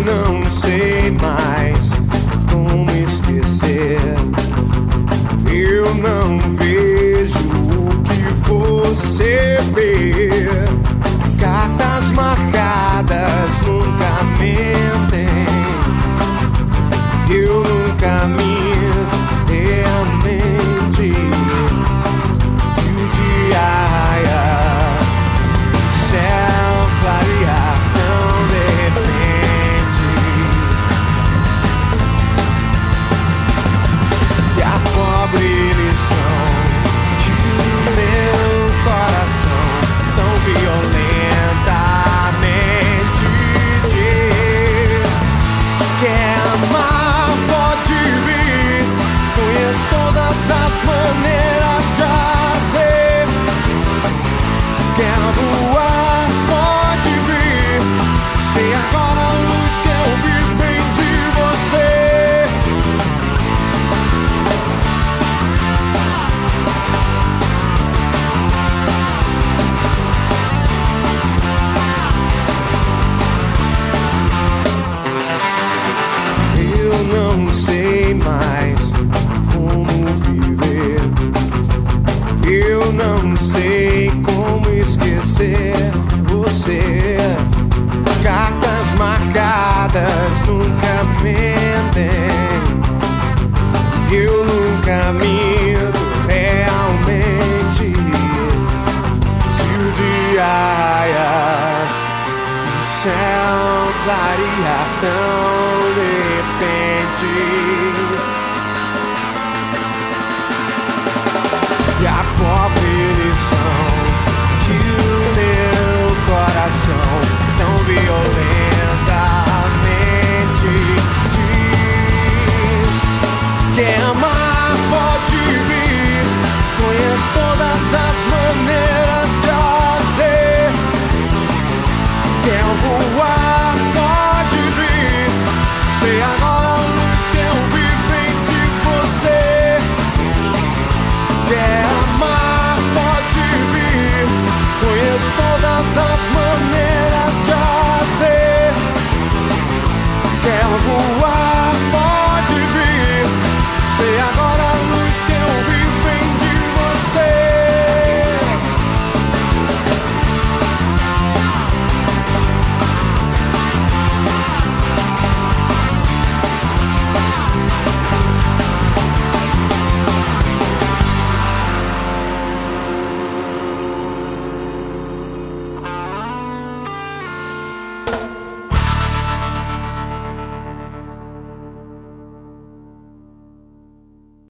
não sei mais como esquecer. Eu não vejo o que você vê. Cartas marcadas nunca mentem. Eu nunca minto realmente. Se o dia raiar, o céu clarear tão de repente, e a pobre lição que o meu coração tão violentamente diz: quer amar, pode vir, conheço todas as maneiras de fazer. Quer voar, pode vir, sei agora a luz que eu vi vem de você. Eu não sei mais como viver. Eu não sei como esquecer você. Cartas marcadas nunca mentem. Eu nunca minto realmente. Se o dia raiar, o céu clarear tão de repente, e a pobre lição que o meu coração tão violentamente diz: quer amar, pode vir, conheço todas as maneiras de fazer. Quer voar, pode vir, sei agora a luz que eu vi vem de você. Quer amar, pode vir, conheço todas as maneiras de fazer. Quer voar, pode vir, sei agora